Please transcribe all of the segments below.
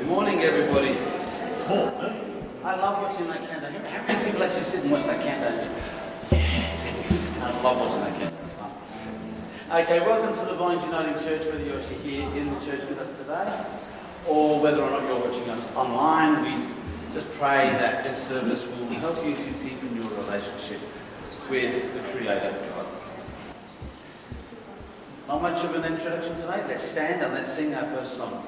Good morning, everybody. Morning. I love watching that countdown. How many people actually sit and watch that countdown? Yes, I love watching that countdown. Okay, welcome to the Vines Uniting Church, whether you're actually here in the church with us today, or whether or not you're watching us online. We just pray that this service will help you to deepen your relationship with the Creator God. Not much of an introduction today. Let's stand and let's sing our first song.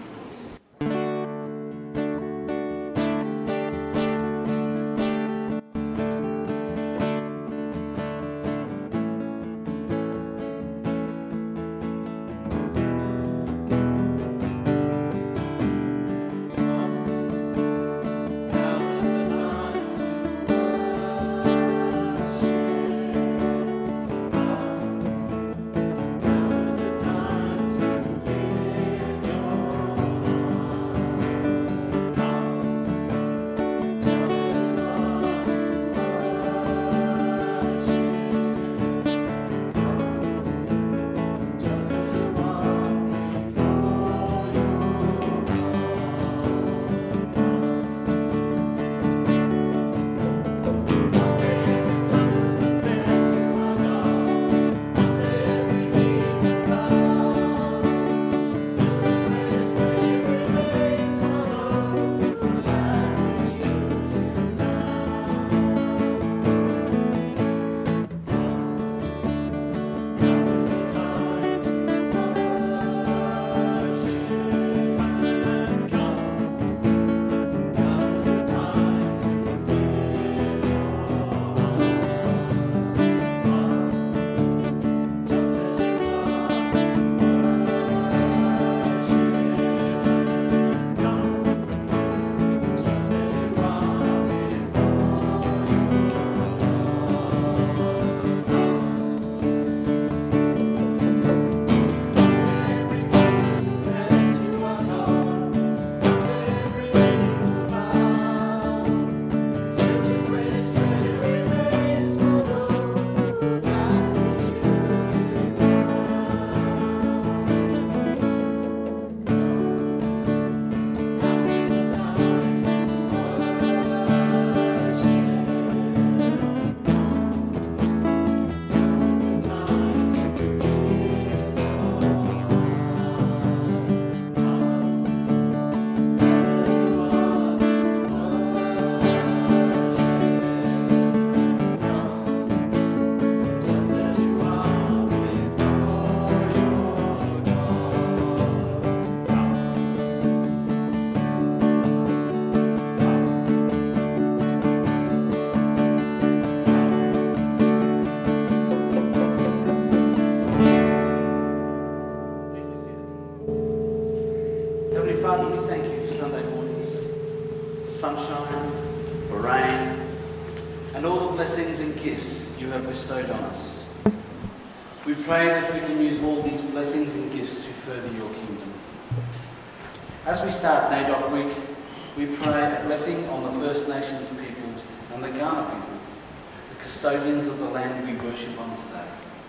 Bestowed on us. We pray that we can use all these blessings and gifts to further your kingdom. As we start NAIDOC week, we pray a blessing on the First Nations peoples and the Kaurna people, the custodians of the land we worship on today.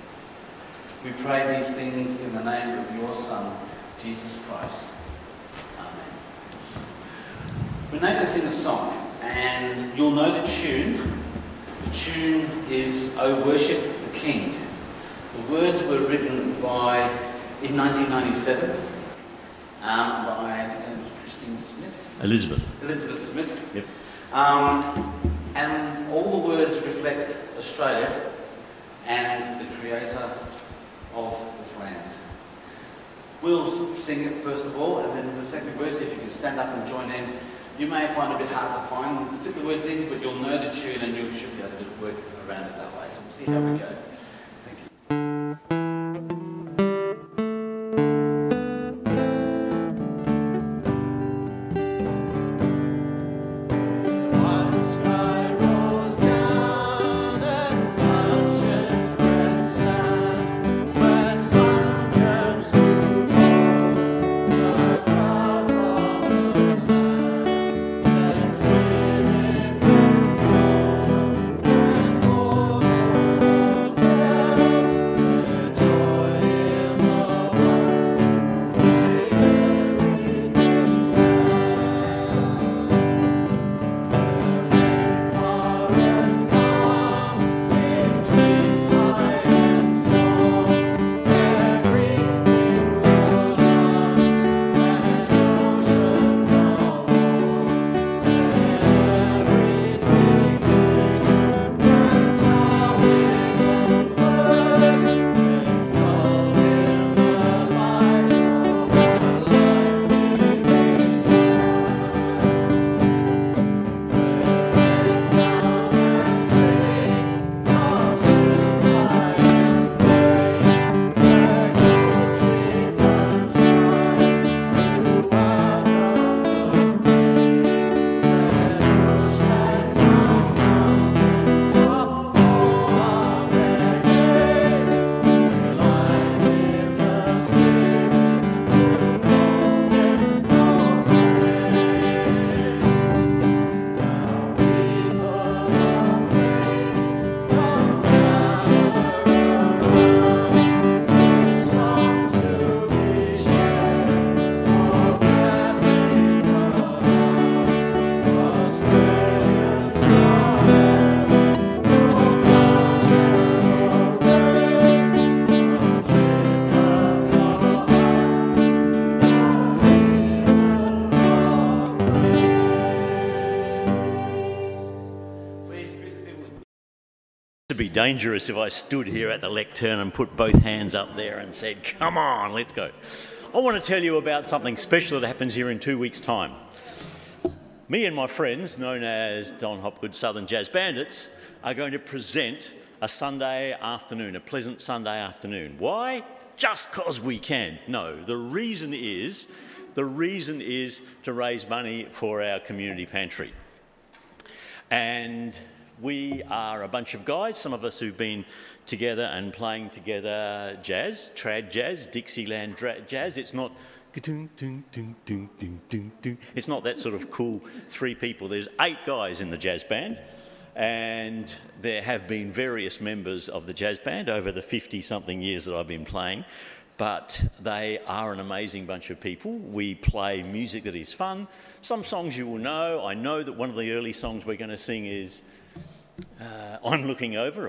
We pray these things in the name of your Son, Jesus Christ. Amen. We're now going to sing a song, and you'll know the tune. The tune is "O Worship the King." The words were written in 1997 by Christine Smith. Elizabeth Smith. Yep. And all the words reflect Australia and the Creator of this land. We'll sing it first of all, and then the second verse, if you can stand up and join in. You may find it a bit hard to find, fit the words in, but you'll know the tune and you should be able to work around it that way. So we'll see how we go. Thank you. Thank you. dangerous if I stood here at the lectern and put both hands up there and said, come on, let's go. I want to tell you about something special that happens here in 2 weeks' time. Me and my friends, known as Don Hopgood Southern Jazz Bandits, are going to present a Sunday afternoon, a pleasant Sunday afternoon. Why? Just 'cause we can. No, the reason is to raise money for our community pantry. And we are a bunch of guys, some of us who've been together and playing together jazz, trad jazz, Dixieland jazz. It's not it's not that sort of cool 3 people. There's 8 guys in the jazz band, and there have been various members of the jazz band over the 50-something years that I've been playing, but they are an amazing bunch of people. We play music that is fun. Some songs you will know. I know that one of the early songs we're going to sing is I'm looking over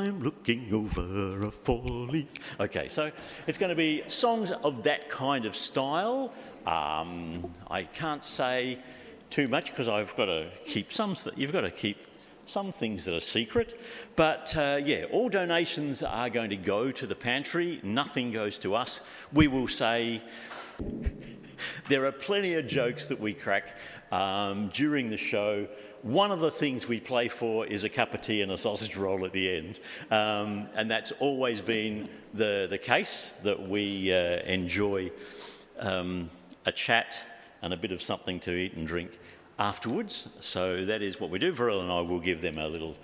a four-leaf. Okay, so it's going to be songs of that kind of style. I can't say too much because I've got to keep you've got to keep some things that are secret. But yeah, all donations are going to go to the pantry. Nothing goes to us. We will say there are plenty of jokes that we crack during the show. One of the things we play for is a cup of tea and a sausage roll at the end. And that's always been the case, that we enjoy a chat and a bit of something to eat and drink afterwards. So that is what we do. Verrell and I will give them a little,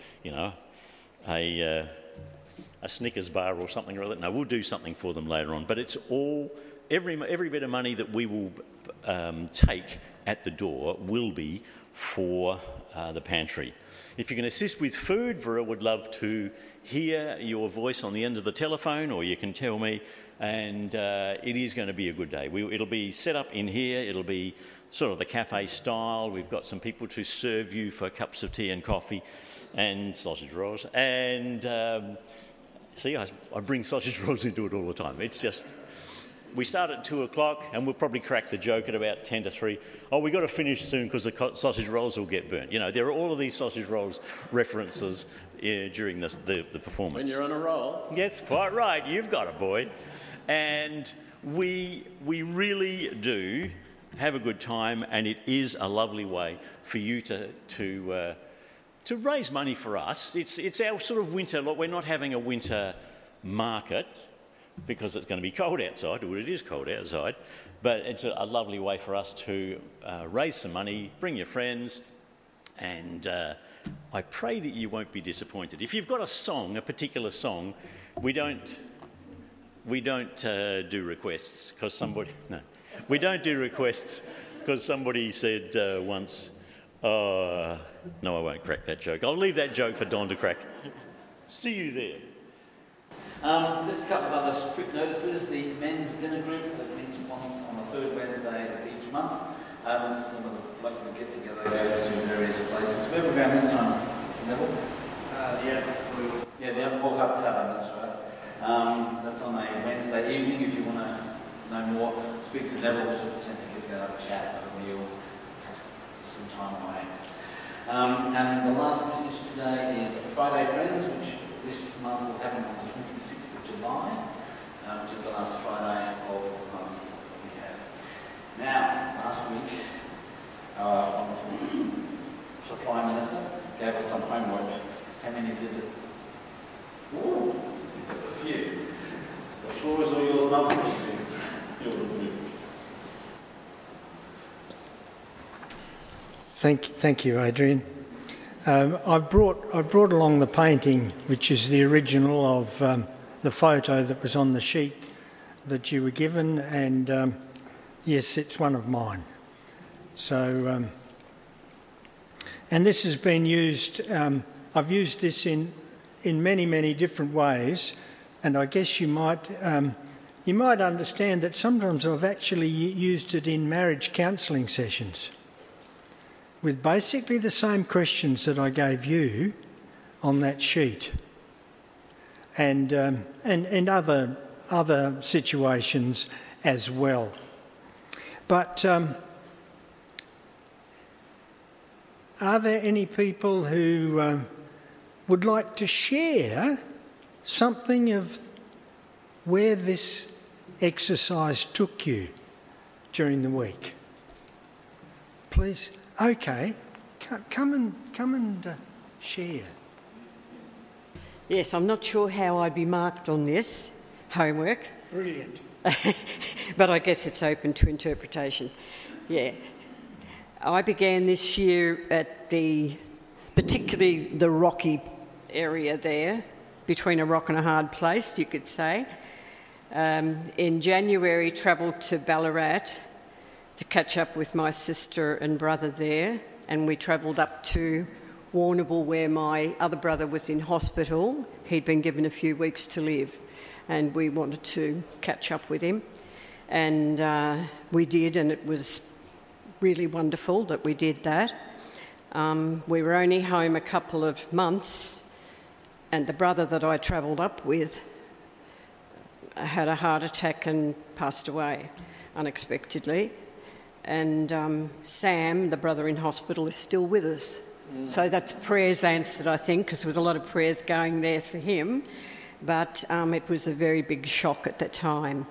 a Snickers bar or something or other. No, we'll do something for them later on. But it's all, every bit of money that we will take at the door will be for the pantry. If you can assist with food, Verrell would love to hear your voice on the end of the telephone, or you can tell me, and it is going to be a good day. It'll be set up in here. It'll be sort of the cafe style. We've got some people to serve you for cups of tea and coffee and sausage rolls. And see, I bring sausage rolls into it all the time. It's just, we start at 2 o'clock and we'll probably crack the joke at about 10 to 3. Oh, we've got to finish soon because the sausage rolls will get burnt. There are all of these sausage rolls references during the performance. When you're on a roll. Yes, quite right. You've got it, boy. And we really do have a good time, and it is a lovely way for you to raise money for us. It's our sort of winter. Look, we're not having a winter market because it's going to be cold outside. Well, it is cold outside, but it's a lovely way for us to raise some money, bring your friends, and I pray that you won't be disappointed. If you've got a particular song, we don't do requests because somebody... No. We don't do requests because somebody said once, no, I won't crack that joke. I'll leave that joke for Don to crack. See you there. Just a couple of other quick notices. The men's dinner group that meets once on the 3rd Wednesday of each month. Some of the blokes that get together go to various places. Where are we going this time, Neville? The Fork Up Tavern, that's right. That's on a Wednesday evening if you want to know more. Speak to Neville. It's just a chance to get together, have a chat, have a meal, have some time away. And the last message today is Friday Friends, which this month will happen on the 26th of July, which is the last Friday of the month we have. Now, last week, our wonderful Supply Minister gave us some homework. How many did it? Ooh, a few. The floor is all yours, Malcolm. Thank you, Adrian. I brought along the painting, which is the original of the photo that was on the sheet that you were given, and yes, it's one of mine. So, and this has been used. I've used this in many different ways, and I guess you might understand that sometimes I've actually used it in marriage counselling sessions with basically the same questions that I gave you on that sheet, and other situations as well. But are there any people who would like to share something of where this exercise took you during the week? Please. Okay. Come and share. Yes, I'm not sure how I'd be marked on this homework. Brilliant. But I guess it's open to interpretation. Yeah. I began this year at particularly the rocky area there, between a rock and a hard place, you could say. In January, travelled to Ballarat to catch up with my sister and brother there, and we travelled up to Warrnambool where my other brother was in hospital. He'd been given a few weeks to live, and we wanted to catch up with him. And we did, and it was really wonderful that we did that. We were only home a couple of months, and the brother that I travelled up with had a heart attack and passed away unexpectedly. And Sam, the brother in hospital, is still with us. So that's prayers answered, I think, because there was a lot of prayers going there for him. But it was a very big shock at that time.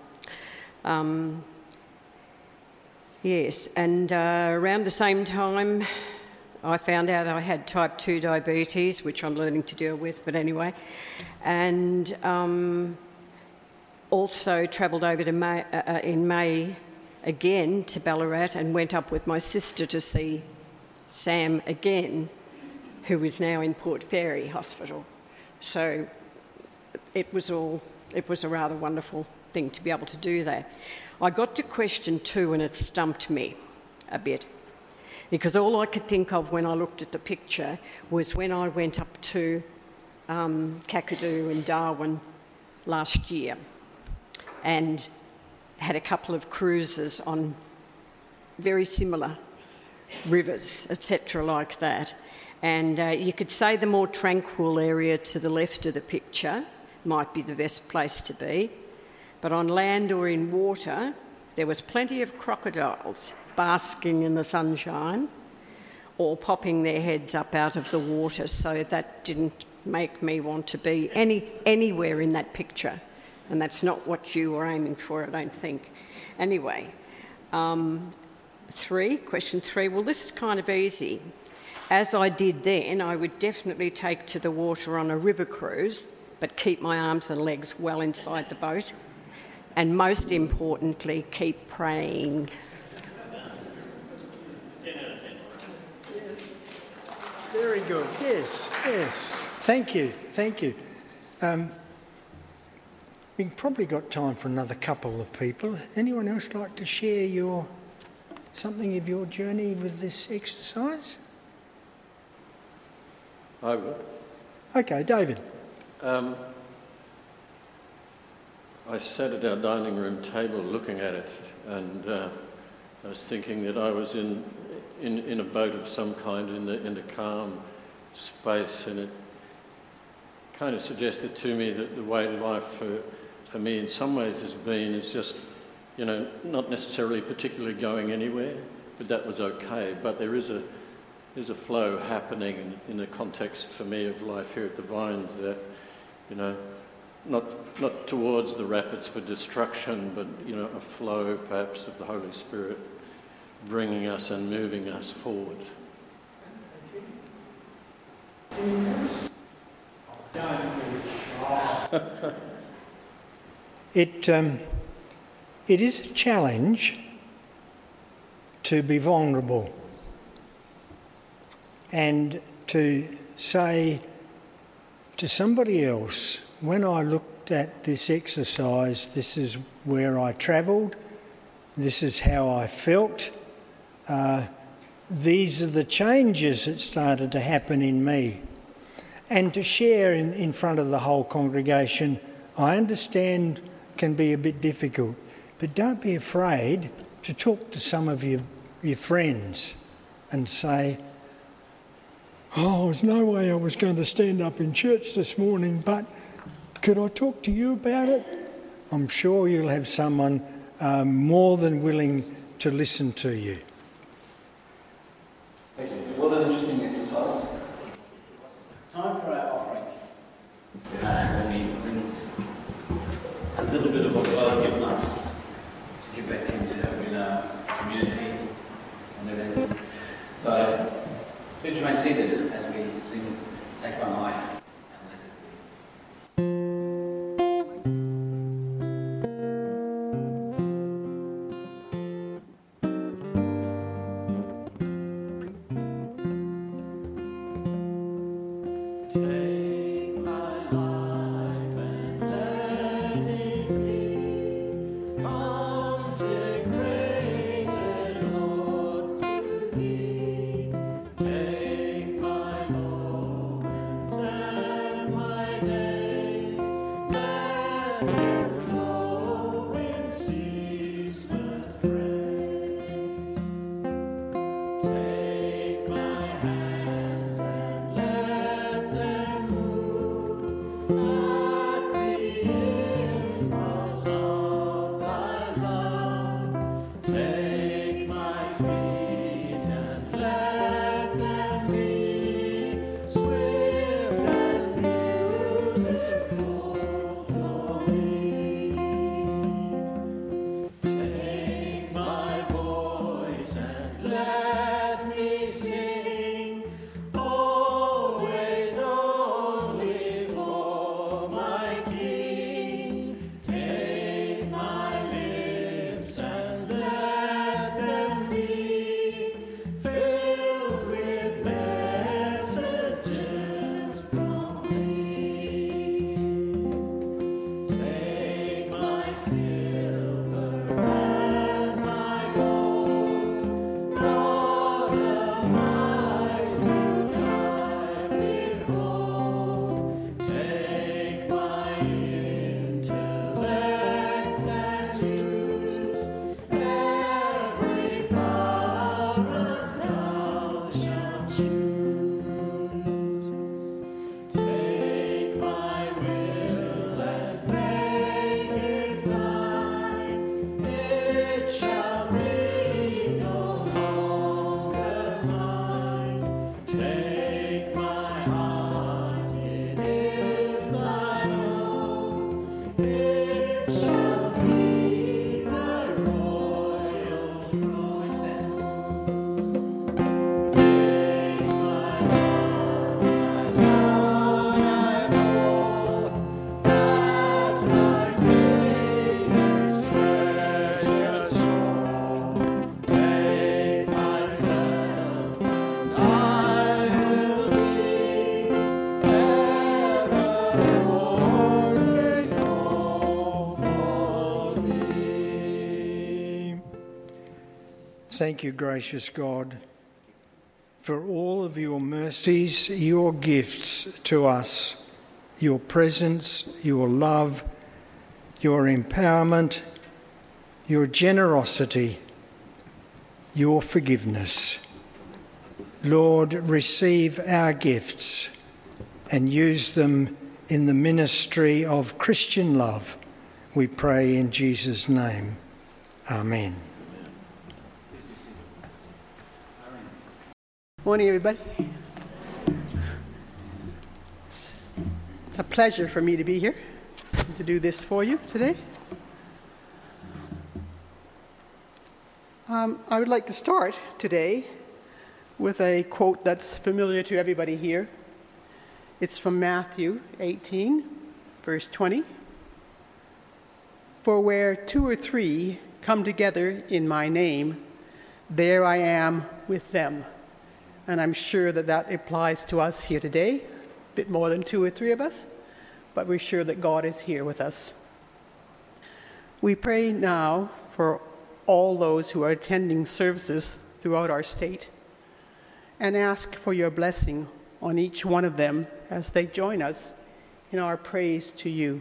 Yes, and around the same time, I found out I had type 2 diabetes, which I'm learning to deal with, but anyway. And also travelled over to in May again to Ballarat and went up with my sister to see Sam again, who is now in Port Fairy Hospital. So it was a rather wonderful thing to be able to do that. I got to question 2 and it stumped me a bit, because all I could think of when I looked at the picture was when I went up to Kakadu and Darwin last year and had a couple of cruises on very similar rivers, etc., like that. And you could say the more tranquil area to the left of the picture might be the best place to be. But on land or in water, there was plenty of crocodiles basking in the sunshine or popping their heads up out of the water, so that didn't make me want to be anywhere in that picture. And that's not what you were aiming for, I don't think. Anyway, question 3, well, this is kind of easy. As I did then, I would definitely take to the water on a river cruise, but keep my arms and legs well inside the boat. And most importantly, keep praying. Very good. Yes. Thank you. We've probably got time for another couple of people. Anyone else like to share something of your journey with this exercise? I will. Okay, David. I sat at our dining room table looking at it, and I was thinking that I was in a boat of some kind in a calm space, and it kind of suggested to me that the way life for me in some ways is just, not necessarily particularly going anywhere, but that was okay. But there's a flow happening in the context for me of life here at the Vines that, not towards the rapids for destruction, but, a flow perhaps of the Holy Spirit bringing us and moving us forward. It is a challenge to be vulnerable and to say to somebody else, when I looked at this exercise, this is where I travelled, this is how I felt, these are the changes that started to happen in me. And to share in front of the whole congregation, I understand can be a bit difficult, but don't be afraid to talk to some of your friends and say, there's no way I was going to stand up in church this morning, but could I talk to you about it? I'm sure you'll have someone more than willing to listen to you. It was an interesting exercise. Time for our offering. community and everything. So please remain seated as we sing Take My Life and Let It Be. Thank you, gracious God, for all of your mercies, your gifts to us, your presence, your love, your empowerment, your generosity, your forgiveness. Lord, receive our gifts and use them in the ministry of Christian love. We pray in Jesus' name. Amen. Morning, everybody. It's a pleasure for me to be here and to do this for you today. I would like to start today with a quote that's familiar to everybody here. It's from Matthew 18, verse 20. For where 2 or 3 come together in my name, there I am with them. And I'm sure that that applies to us here today, a bit more than 2 or 3 of us, but we're sure that God is here with us. We pray now for all those who are attending services throughout our state and ask for your blessing on each one of them as they join us in our praise to you.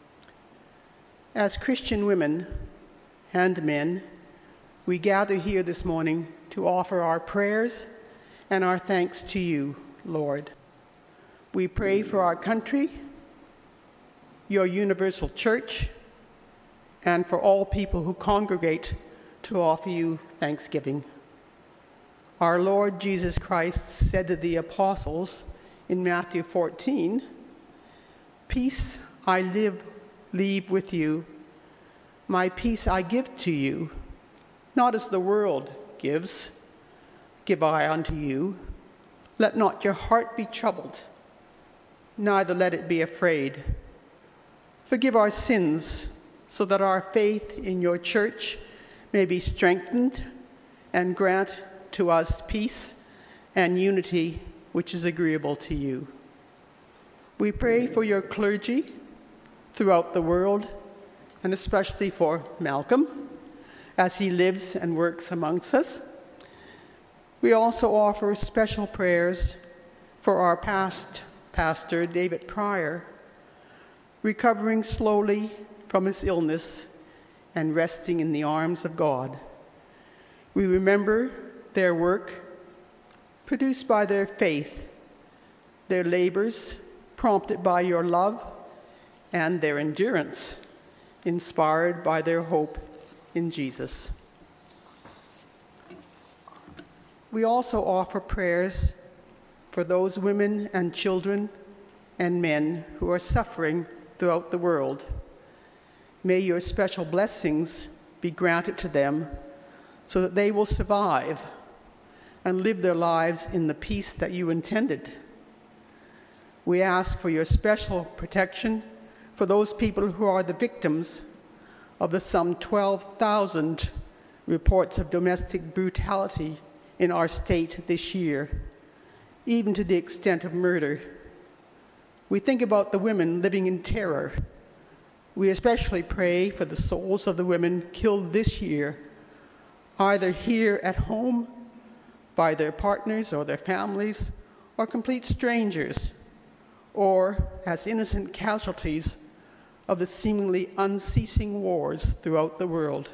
As Christian women and men, we gather here this morning to offer our prayers and our thanks to you, Lord. We pray for our country, your universal church, and for all people who congregate to offer you thanksgiving. Our Lord Jesus Christ said to the apostles in Matthew 14, "Peace I leave with you, my peace I give to you. Not as the world gives, give I unto you. Let not your heart be troubled, neither let it be afraid. Forgive our sins, so that our faith in your church may be strengthened, and grant to us peace and unity which is agreeable to you. We pray for your clergy throughout the world, and especially for Malcolm, as he lives and works amongst us. We also offer special prayers for our past pastor, David Pryor, recovering slowly from his illness and resting in the arms of God. We remember their work produced by their faith, their labors prompted by your love, and their endurance inspired by their hope in Jesus. We also offer prayers for those women and children and men who are suffering throughout the world. May your special blessings be granted to them so that they will survive and live their lives in the peace that you intended. We ask for your special protection for those people who are the victims of the some 12,000 reports of domestic brutality in our state this year, even to the extent of murder. We think about the women living in terror. We especially pray for the souls of the women killed this year, either here at home, by their partners or their families, or complete strangers, or as innocent casualties of the seemingly unceasing wars throughout the world.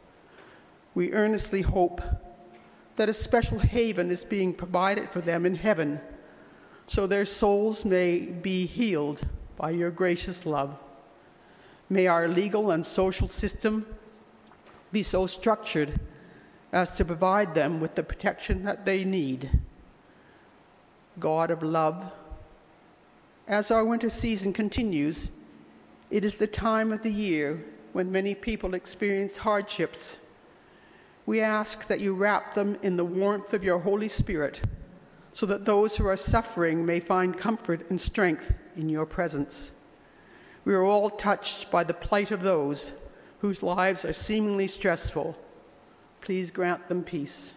We earnestly hope that a special haven is being provided for them in heaven, so their souls may be healed by your gracious love. May our legal and social system be so structured as to provide them with the protection that they need. God of love, as our winter season continues, it is the time of the year when many people experience hardships. We ask that you wrap them in the warmth of your Holy Spirit, so that those who are suffering may find comfort and strength in your presence. We are all touched by the plight of those whose lives are seemingly stressful. Please grant them peace.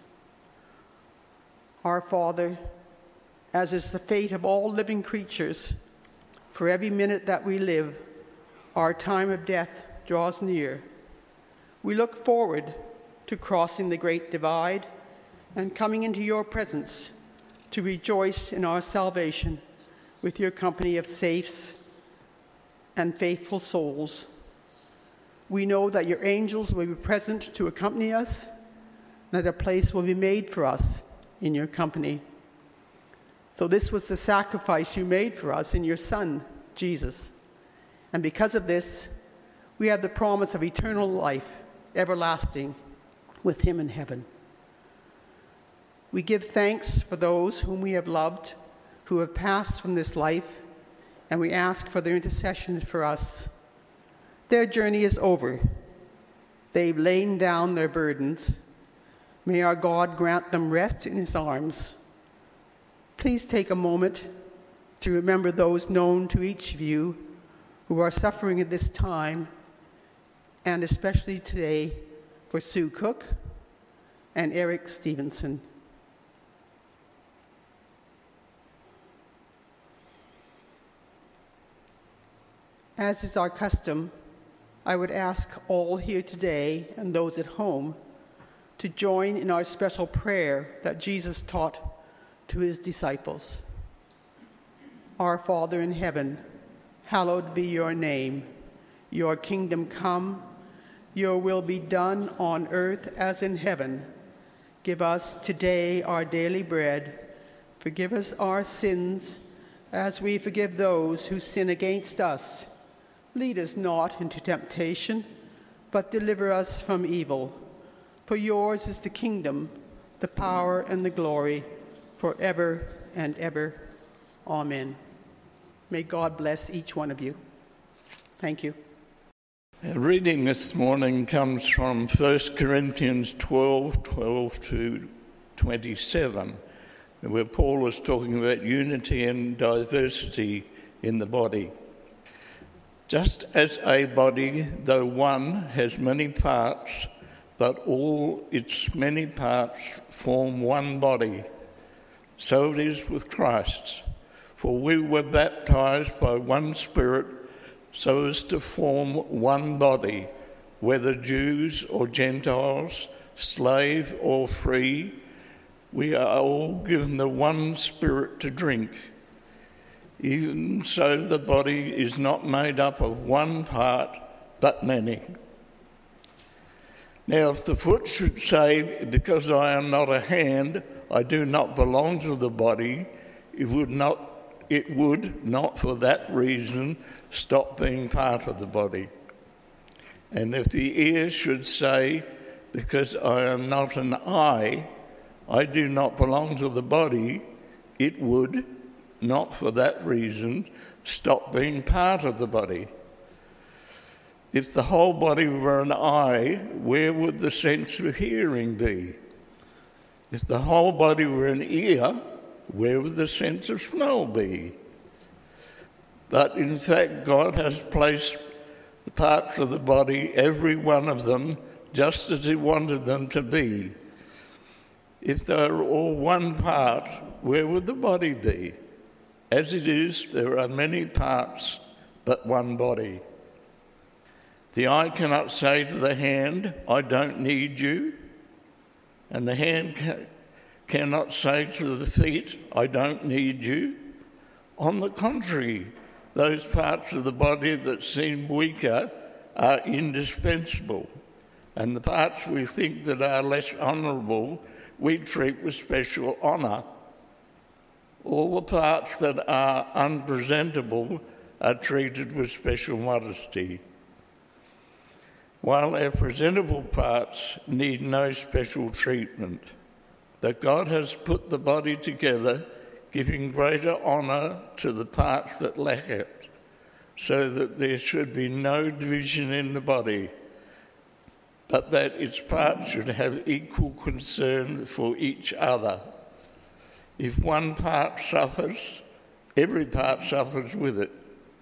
Our Father, as is the fate of all living creatures, for every minute that we live, our time of death draws near. We look forward to crossing the great divide and coming into your presence to rejoice in our salvation with your company of saints and faithful souls. We know that your angels will be present to accompany us, and that a place will be made for us in your company. So this was the sacrifice you made for us in your Son, Jesus. And because of this, we have the promise of eternal life, everlasting, with him in heaven. We give thanks for those whom we have loved, who have passed from this life, and we ask for their intercession for us. Their journey is over. They've lain down their burdens. May our God grant them rest in his arms. Please take a moment to remember those known to each of you who are suffering at this time, and especially today for Sue Cook and Eric Stevenson. As is our custom, I would ask all here today and those at home to join in our special prayer that Jesus taught to his disciples. Our Father in heaven, hallowed be your name. Your kingdom come, your will be done on earth as in heaven. Give us today our daily bread. Forgive us our sins as we forgive those who sin against us. Lead us not into temptation, but deliver us from evil. For yours is the kingdom, the power, and the glory, forever and ever. Amen. May God bless each one of you. Thank you. Our reading this morning comes from 1 Corinthians 12 to 27, where Paul is talking about unity and diversity in the body. Just as a body, though one, has many parts, but all its many parts form one body, so it is with Christ. For we were baptized by one Spirit, so as to form one body, whether Jews or Gentiles, slave or free, we are all given the one Spirit to drink. Even so, the body is not made up of one part, but many. Now, if the foot should say, because I am not a hand, I do not belong to the body, it would not for that reason stop being part of the body. And if the ear should say, because I am not an eye, I do not belong to the body, it would, not for that reason, stop being part of the body. If the whole body were an eye, where would the sense of hearing be? If the whole body were an ear, where would the sense of smell be? But in fact, God has placed the parts of the body, every one of them, just as He wanted them to be. If they were all one part, where would the body be? As it is, there are many parts, but one body. The eye cannot say to the hand, I don't need you. And the hand cannot say to the feet, I don't need you. On the contrary, those parts of the body that seem weaker are indispensable, and the parts we think that are less honourable we treat with special honour. All the parts that are unpresentable are treated with special modesty, while our presentable parts need no special treatment. That God has put the body together, giving greater honour to the parts that lack it, so that there should be no division in the body, but that its parts should have equal concern for each other. If one part suffers, every part suffers with it.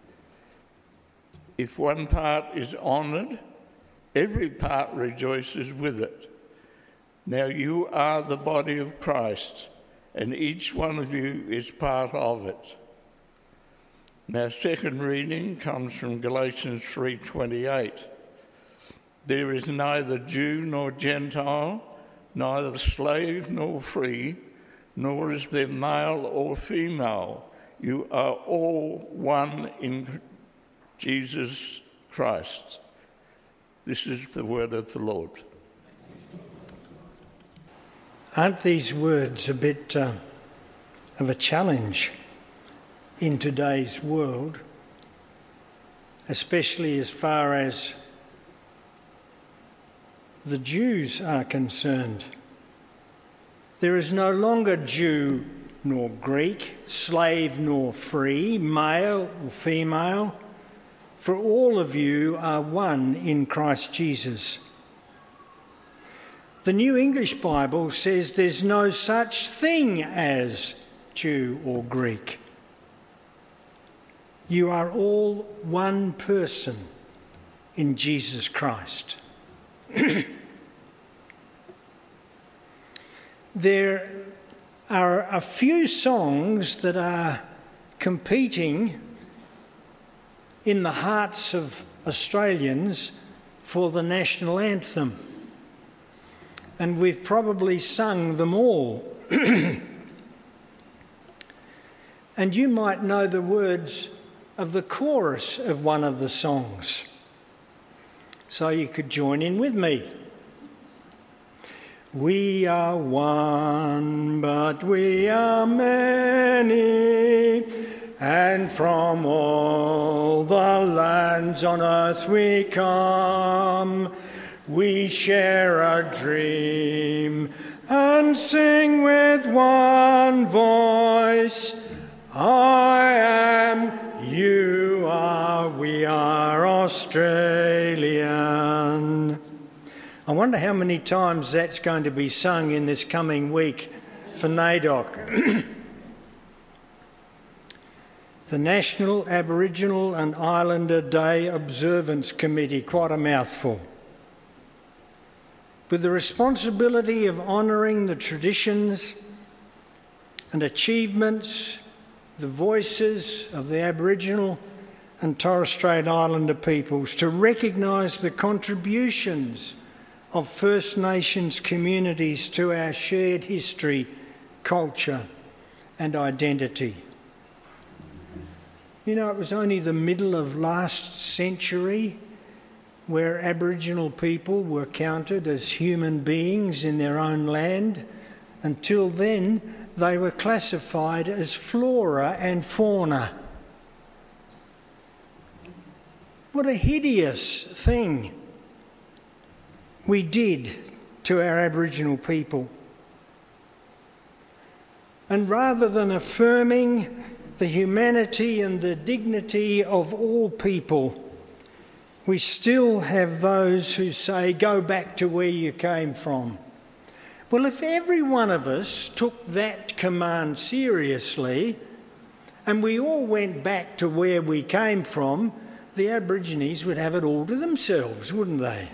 If one part is honoured, every part rejoices with it. Now you are the body of Christ, and each one of you is part of it. Now, second reading comes from Galatians 3:28. There is neither Jew nor Gentile, neither slave nor free, nor is there male or female. You are all one in Jesus Christ. This is the word of the Lord. Aren't these words a bit of a challenge in today's world, especially as far as the Jews are concerned? There is no longer Jew nor Greek, slave nor free, male or female, for all of you are one in Christ Jesus. The New English Bible says there's no such thing as Jew or Greek. You are all one person in Jesus Christ. There are a few songs that are competing in the hearts of Australians for the national anthem. And we've probably sung them all. And you might know the words of the chorus of one of the songs. So you could join in with me. We are one, but we are many, and from all the lands on earth we come. We share a dream and sing with one voice. I am, you are, we are Australia. I wonder how many times that's going to be sung in this coming week for NAIDOC. The National Aboriginal and Islander Day Observance Committee, quite a mouthful. With the responsibility of honouring the traditions and achievements, the voices of the Aboriginal and Torres Strait Islander peoples, to recognise the contributions of First Nations communities to our shared history, culture and identity. You know, it was only the middle of last century where Aboriginal people were counted as human beings in their own land. Until then, they were classified as flora and fauna. What a hideous thing we did to our Aboriginal people. And rather than affirming the humanity and the dignity of all people, we still have those who say, go back to where you came from. Well, if every one of us took that command seriously and we all went back to where we came from, the Aborigines would have it all to themselves, wouldn't they?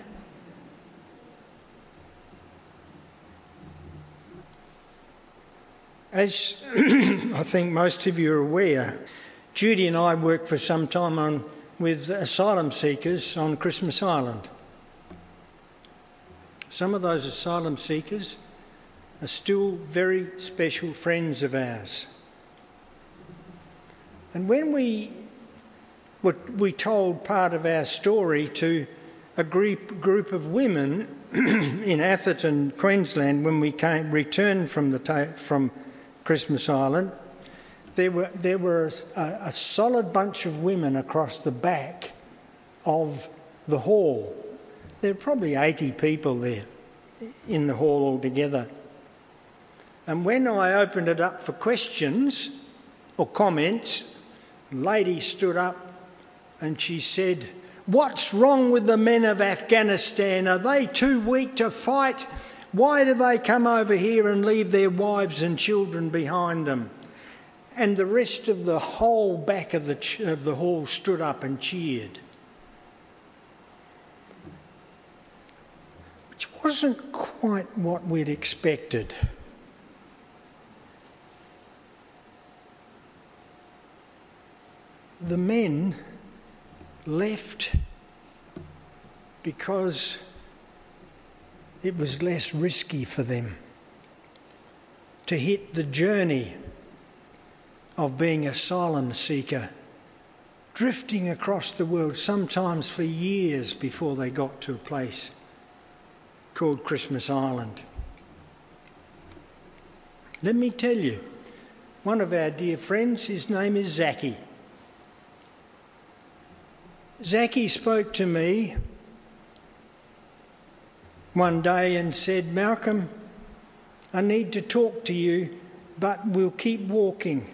As I think most of you are aware, Judy and I worked for some time with asylum seekers on Christmas Island. Some of those asylum seekers are still very special friends of ours. And when we told part of our story to a group of women in Atherton, Queensland, when we returned from Christmas Island, there were a solid bunch of women across the back of the hall. There were probably 80 people there in the hall altogether. And when I opened it up for questions or comments, a lady stood up and she said, "What's wrong with the men of Afghanistan? Are they too weak to fight? Why do they come over here and leave their wives and children behind them?" And the rest of the whole back of the hall stood up and cheered. Which wasn't quite what we'd expected. The men left because it was less risky for them to hit the journey of being an asylum seeker, drifting across the world, sometimes for years before they got to a place called Christmas Island. Let me tell you, one of our dear friends, his name is Zaki. Zaki spoke to me one day and said, "Malcolm, I need to talk to you, but we'll keep walking."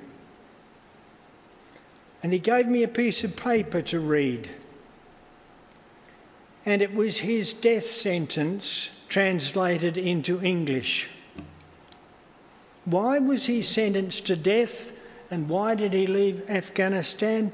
And he gave me a piece of paper to read. And it was his death sentence translated into English. Why was he sentenced to death and why did he leave Afghanistan?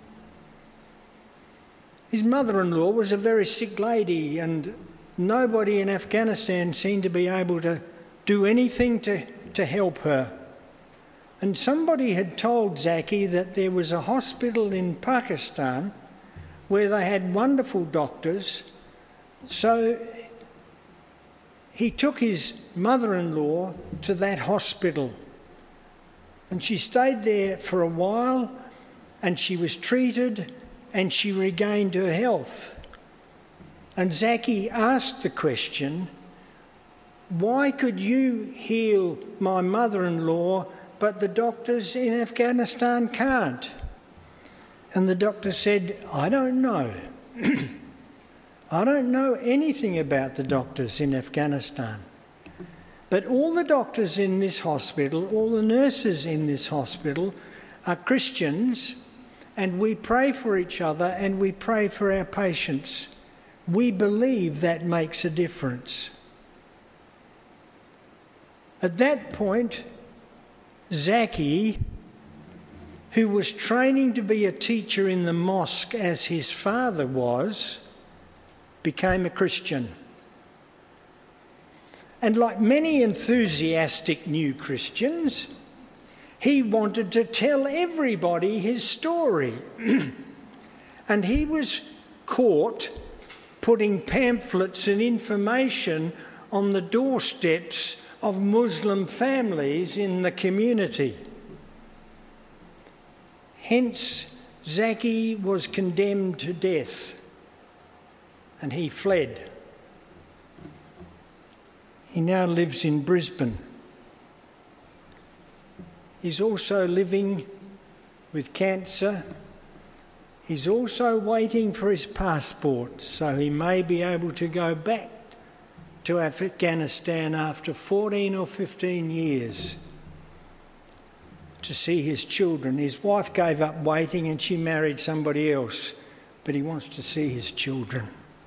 His mother-in-law was a very sick lady and nobody in Afghanistan seemed to be able to do anything to help her. And somebody had told Zaki that there was a hospital in Pakistan where they had wonderful doctors. So he took his mother-in-law to that hospital. And she stayed there for a while and she was treated and she regained her health. And Zaki asked the question, "Why could you heal my mother-in-law but the doctors in Afghanistan can't?" And the doctor said, "I don't know. I don't know anything about the doctors in Afghanistan. But all the doctors in this hospital, all the nurses in this hospital are Christians, and we pray for each other and we pray for our patients we believe that makes a difference. At that point, Zaki, who was training to be a teacher in the mosque as his father was, became a Christian. And like many enthusiastic new Christians, he wanted to tell everybody his story. And he was caught putting pamphlets and information on the doorsteps of Muslim families in the community. Hence, Zaki was condemned to death and he fled. He now lives in Brisbane. He's also living with cancer. He's also waiting for his passport so he may be able to go back to Afghanistan after 14 or 15 years to see his children. His wife gave up waiting and she married somebody else, but he wants to see his children.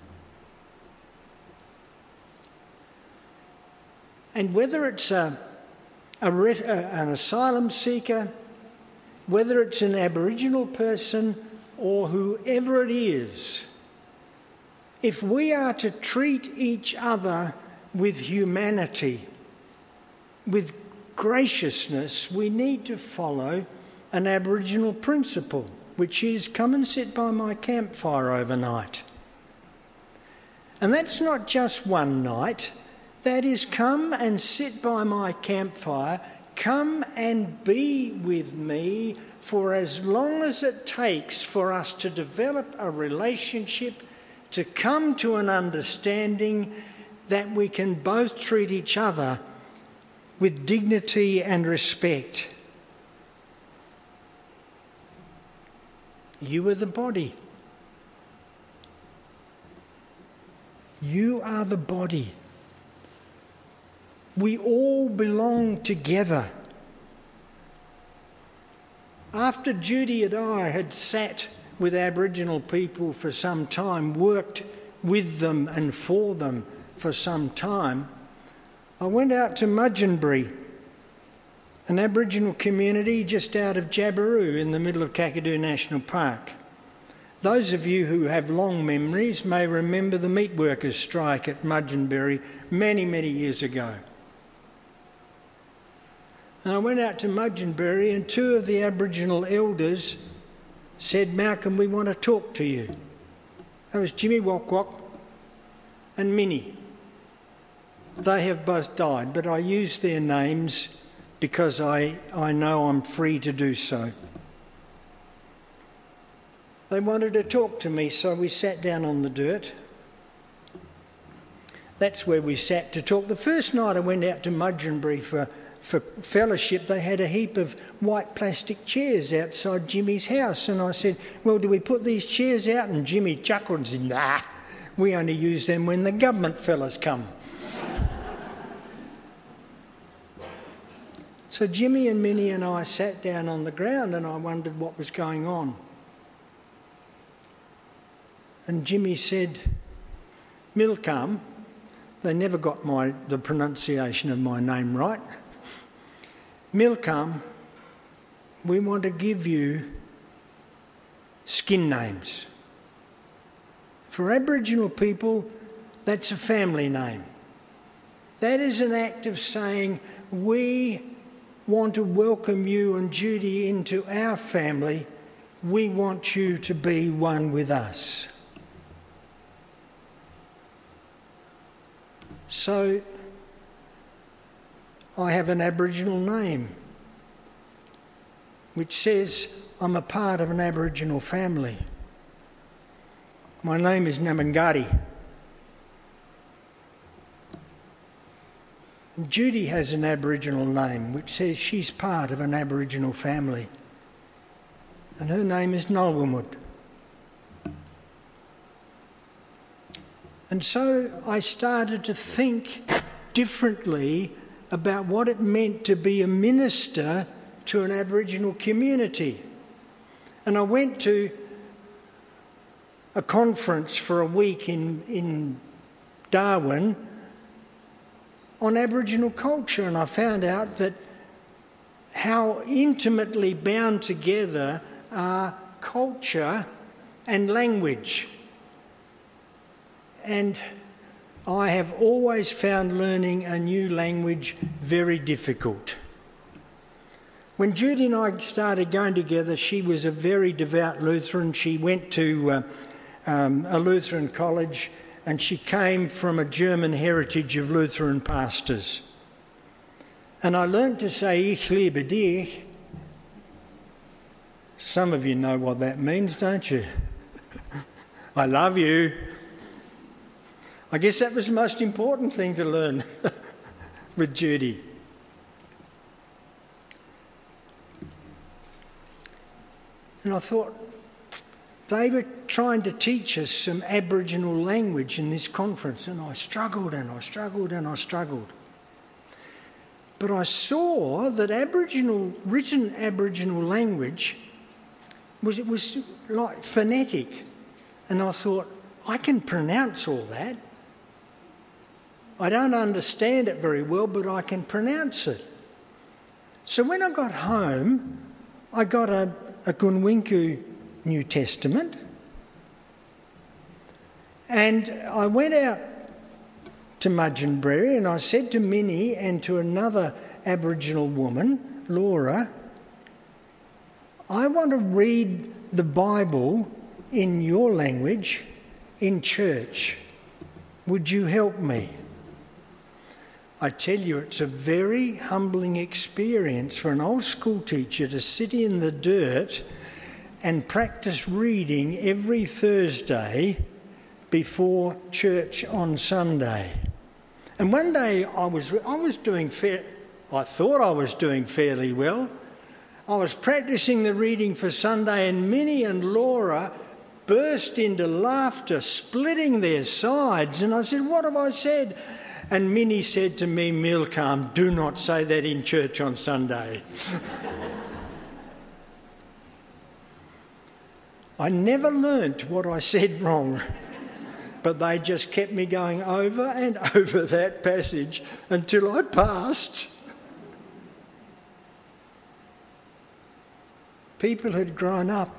And whether it's an asylum seeker, whether it's an Aboriginal person or whoever it is, if we are to treat each other with humanity, with graciousness, we need to follow an Aboriginal principle, which is come and sit by my campfire overnight. And that's not just one night. That is, come and sit by my campfire, come and be with me for as long as it takes for us to develop a relationship, to come to an understanding that we can both treat each other with dignity and respect. You are the body. You are the body. We all belong together. After Judy and I had sat with Aboriginal people for some time, worked with them and for them for some time, I went out to Mudgeonbury, an Aboriginal community just out of Jabiru in the middle of Kakadu National Park. Those of you who have long memories may remember the meat workers' strike at Mudgeonbury many, many years ago. And I went out to Mudgeonbury and two of the Aboriginal elders said, "Malcolm, we want to talk to you." That was Jimmy Wakwak and Minnie. They have both died, but I use their names because I know I'm free to do so. They wanted to talk to me, so we sat down on the dirt. That's where we sat to talk. The first night I went out to Mudgeonbury for fellowship, they had a heap of white plastic chairs outside Jimmy's house. And I said, "Well, do we put these chairs out?" And Jimmy chuckled and said, "Nah, we only use them when the government fellas come." So Jimmy and Minnie and I sat down on the ground and I wondered what was going on. And Jimmy said, "Milcom," they never got the pronunciation of my name right. "Milcom, we want to give you skin names. For Aboriginal people, that's a family name. That is an act of saying, we want to welcome you and Judy into our family. We want you to be one with us." So I have an Aboriginal name which says I'm a part of an Aboriginal family. My name is Namangati. And Judy has an Aboriginal name which says she's part of an Aboriginal family. And her name is Nulwamud. And so I started to think differently about what it meant to be a minister to an Aboriginal community. And I went to a conference for a week in Darwin on Aboriginal culture, and I found out that how intimately bound together are culture and language. And I have always found learning a new language very difficult. When Judy and I started going together, she was a very devout Lutheran. She went to a Lutheran college, and she came from a German heritage of Lutheran pastors. And I learned to say, Ich liebe dich. Some of you know what that means, don't you? I love you. I guess that was the most important thing to learn with Judy. And I thought, they were trying to teach us some Aboriginal language in this conference, and I struggled and I struggled and I struggled. But I saw that written Aboriginal language was like phonetic, and I thought, I can pronounce all that. I don't understand it very well, but I can pronounce it. So when I got home, I got a Gunwinku New Testament, and I went out to Mudgeonberry and I said to Minnie and to another Aboriginal woman, Laura, I want to read the Bible in your language in church. Would you help me? I tell you, it's a very humbling experience for an old school teacher to sit in the dirt and practice reading every Thursday before church on Sunday. And one day I thought I was doing fairly well. I was practicing the reading for Sunday, and Minnie and Laura burst into laughter, splitting their sides. And I said, what have I said? And Minnie said to me, Milcom, do not say that in church on Sunday. I never learnt what I said wrong, but they just kept me going over and over that passage until I passed. People who'd grown up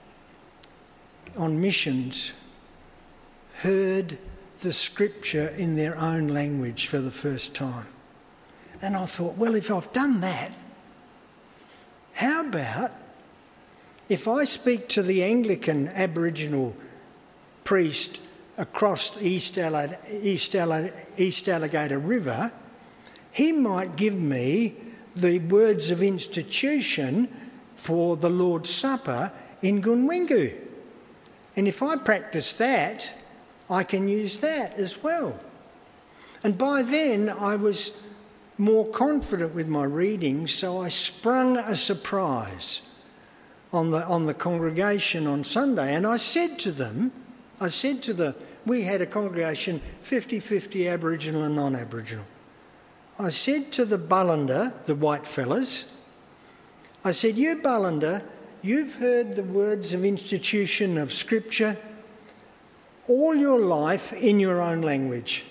on missions heard the scripture in their own language for the first time. And I thought, well, if I've done that, how about if I speak to the Anglican Aboriginal priest across the East Alligator River, he might give me the words of institution for the Lord's Supper in Gunwingu. And if I practice that, I can use that as well. And by then I was more confident with my reading, so I sprung a surprise on the congregation on Sunday. And I said to them, we had a congregation 50-50 Aboriginal and non-Aboriginal. I said to the Bullanda, the white fellas, I said, you Bullanda, you've heard the words of institution of Scripture all your life in your own language.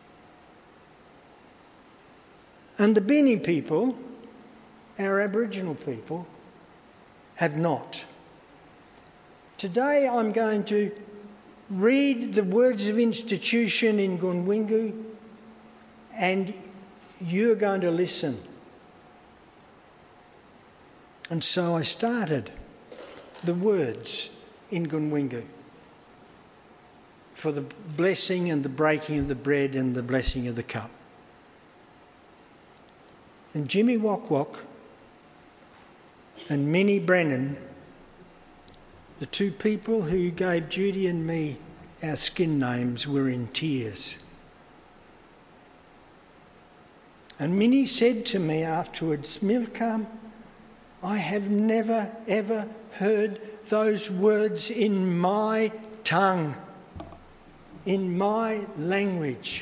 And the Bini people, our Aboriginal people, have not. Today I'm going to read the words of institution in Gunwingu, and you're going to listen. And so I started the words in Gunwingu for the blessing and the breaking of the bread and the blessing of the cup. And Jimmy Wok Wok and Minnie Brennan, the two people who gave Judy and me our skin names, were in tears. And Minnie said to me afterwards, Milcom, I have never ever heard those words in my tongue, in my language.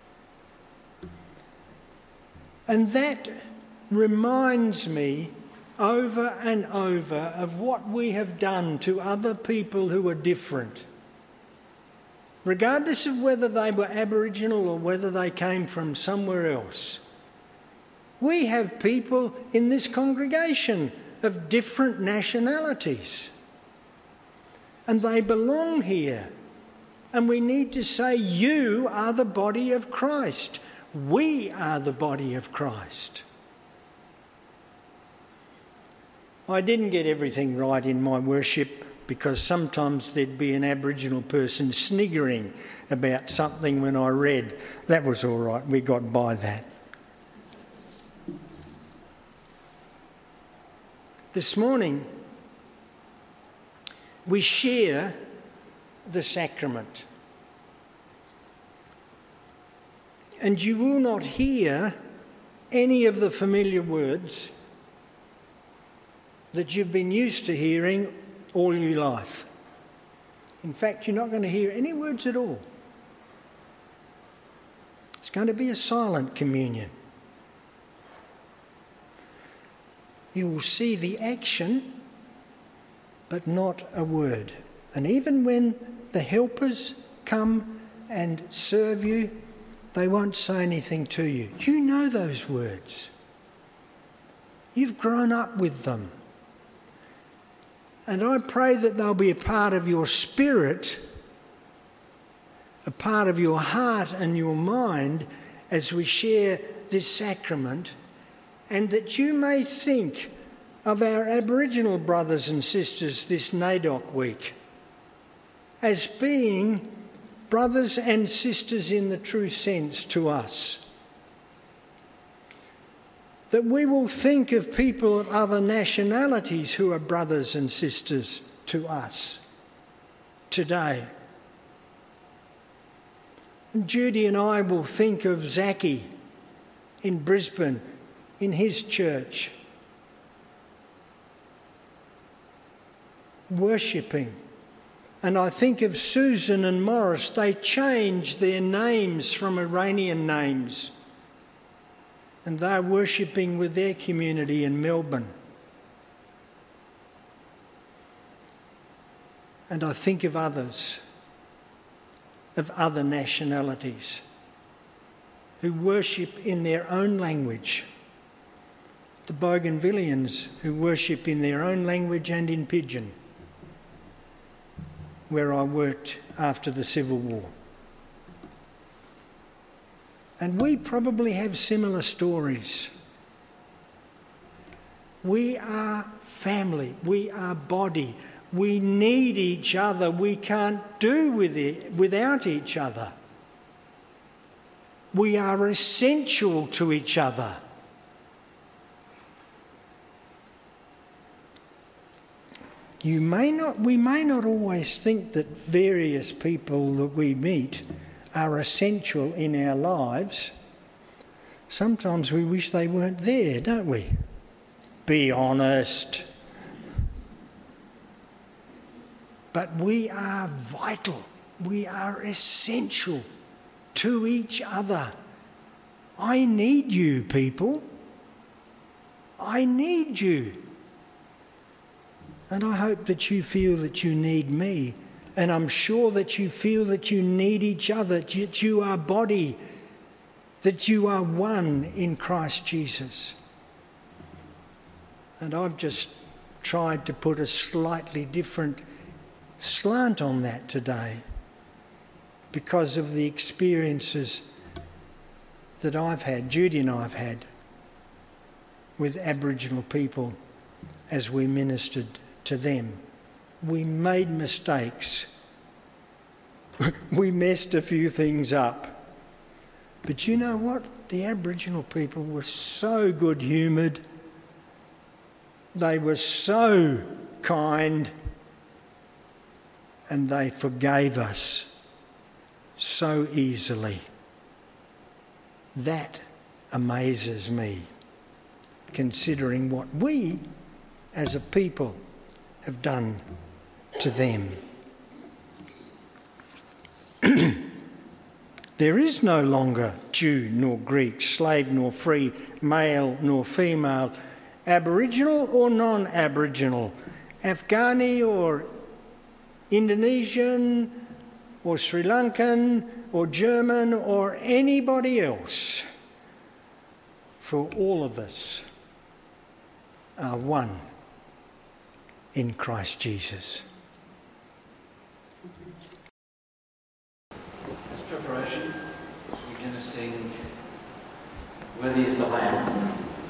And that reminds me over and over of what we have done to other people who are different, regardless of whether they were Aboriginal or whether they came from somewhere else. We have people in this congregation of different nationalities, and they belong here. And we need to say, you are the body of Christ. We are the body of Christ. I didn't get everything right in my worship because sometimes there'd be an Aboriginal person sniggering about something when I read. That was all right, we got by that. This morning, we share the sacrament. And you will not hear any of the familiar words that you've been used to hearing all your life. In fact, you're not going to hear any words at all. It's going to be a silent communion. You will see the action, but not a word. And even when the helpers come and serve you, they won't say anything to you. You know those words. You've grown up with them. And I pray that they'll be a part of your spirit, a part of your heart and your mind as we share this sacrament, and that you may think of our Aboriginal brothers and sisters this NAIDOC week as being brothers and sisters in the true sense to us. That we will think of people of other nationalities who are brothers and sisters to us today. And Judy and I will think of Zaki in Brisbane, in his church, worshipping. And I think of Susan and Morris. They changed their names from Iranian names. And they're worshipping with their community in Melbourne. And I think of others, of other nationalities, who worship in their own language. The Bougainvilleans who worship in their own language and in Pidgin, where I worked after the Civil War. And we probably have similar stories. We are family, we are body, we need each other, we can't do without each other. We are essential to each other. We may not always think that various people that we meet are essential in our lives. Sometimes we wish they weren't there, don't we? Be honest. But we are vital. We are essential to each other. I need you, people. I need you. And I hope that you feel that you need me. And I'm sure that you feel that you need each other, that you are body, that you are one in Christ Jesus. And I've just tried to put a slightly different slant on that today because of the experiences that I've had, Judy and I have had, with Aboriginal people as we ministered to them. We made mistakes. We messed a few things up. But you know what? The Aboriginal people were so good-humoured. They were so kind. And they forgave us so easily. That amazes me, considering what we as a people have done to them. There is no longer Jew nor Greek, slave nor free, male nor female. Aboriginal or non-Aboriginal, Afghani or Indonesian or Sri Lankan or German or anybody else. For all of us are one in Christ Jesus. As preparation, we're going to sing Worthy is the Lamb.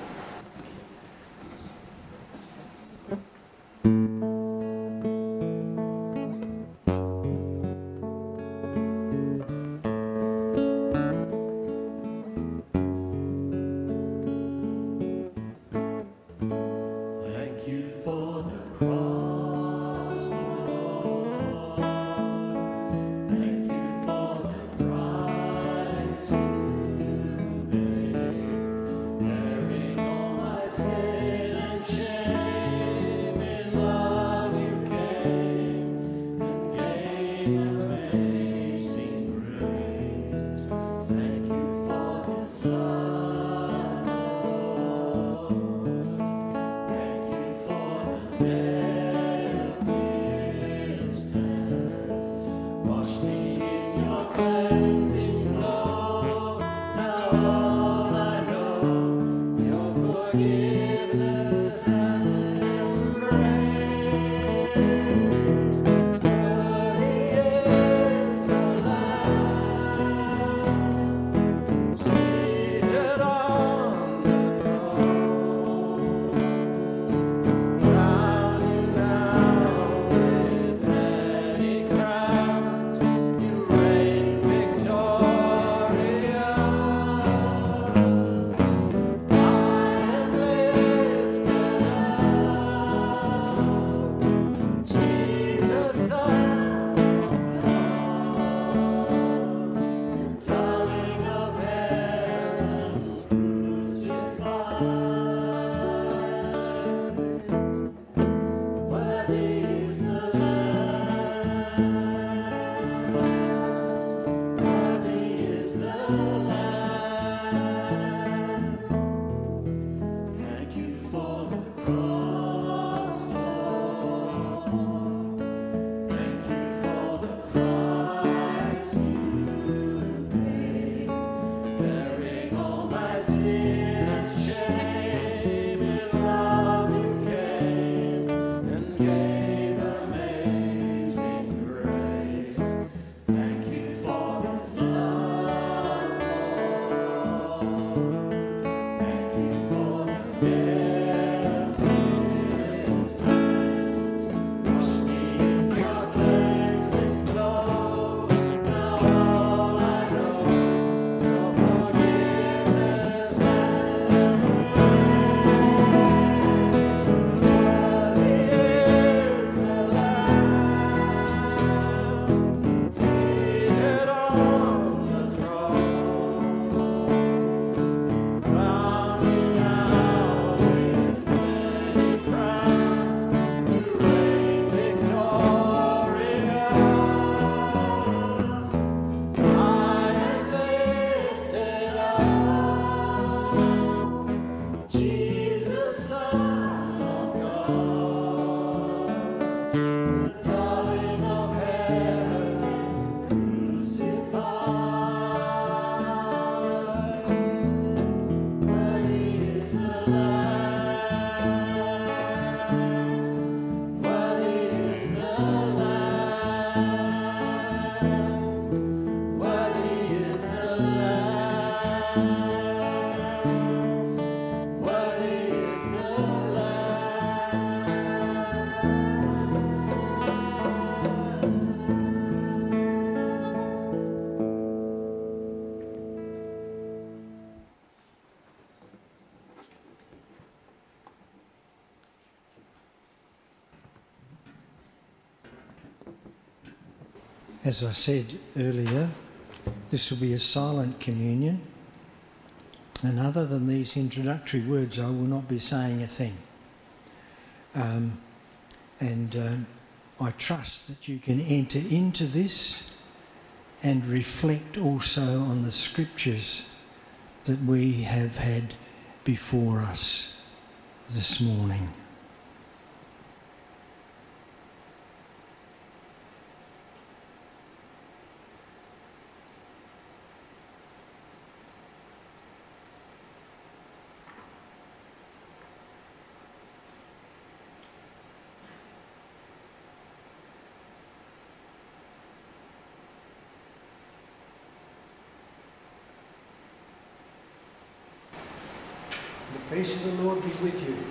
As I said earlier, this will be a silent communion, and other than these introductory words, I will not be saying a thing. I trust that you can enter into this and reflect also on the scriptures that we have had before us this morning. The peace of the Lord be with you.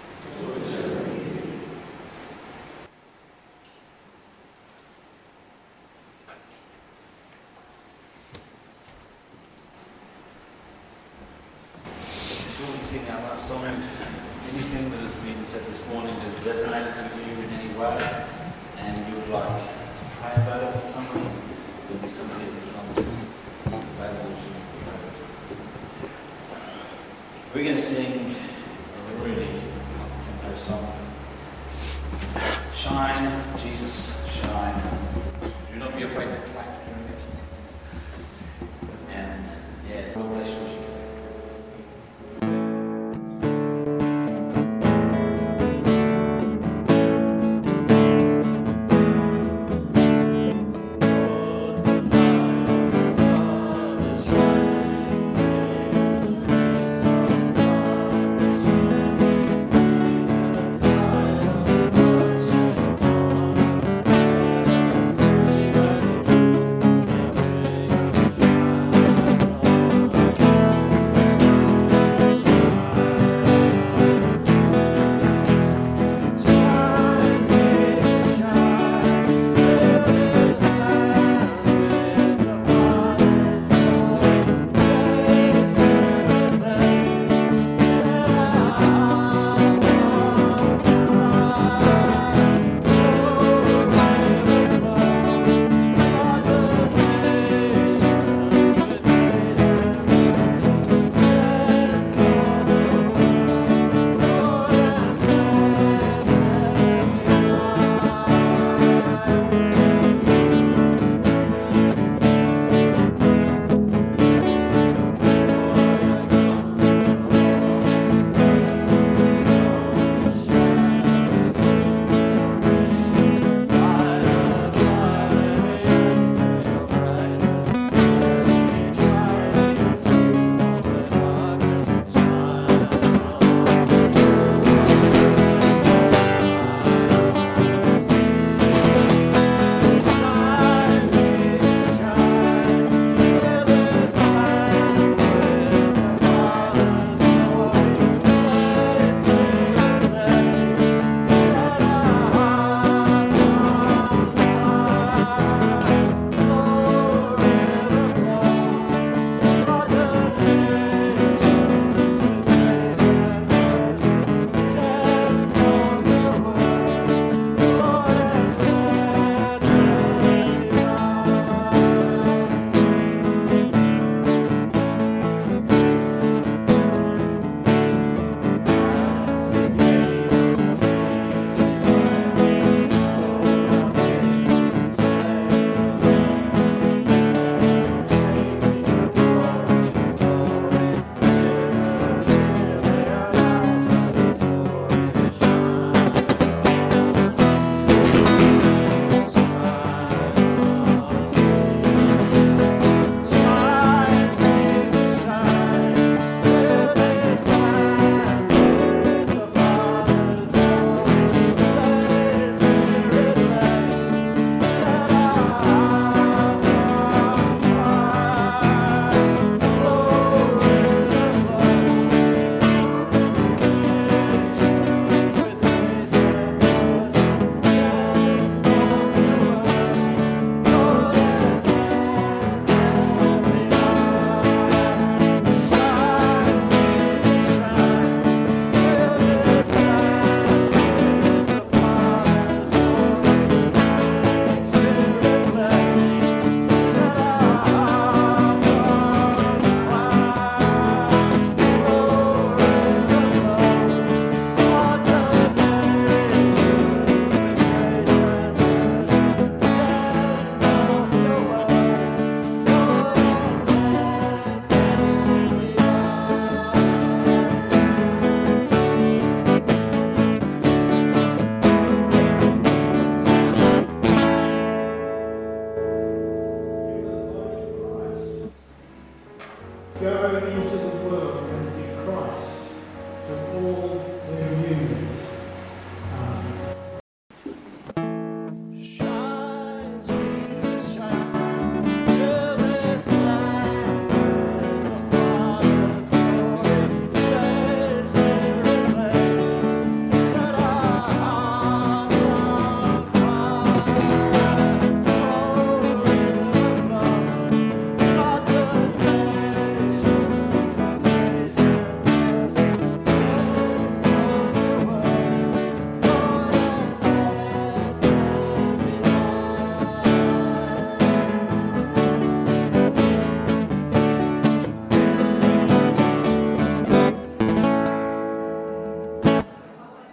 Before we sing our last song, anything that has been said this morning that has resonated with you in any way, and you would like to pray about it with somebody, there'll be somebody at the front available to pray. We're going to sing a really up-tempo song. Shine, Jesus, shine. Do not be afraid to clap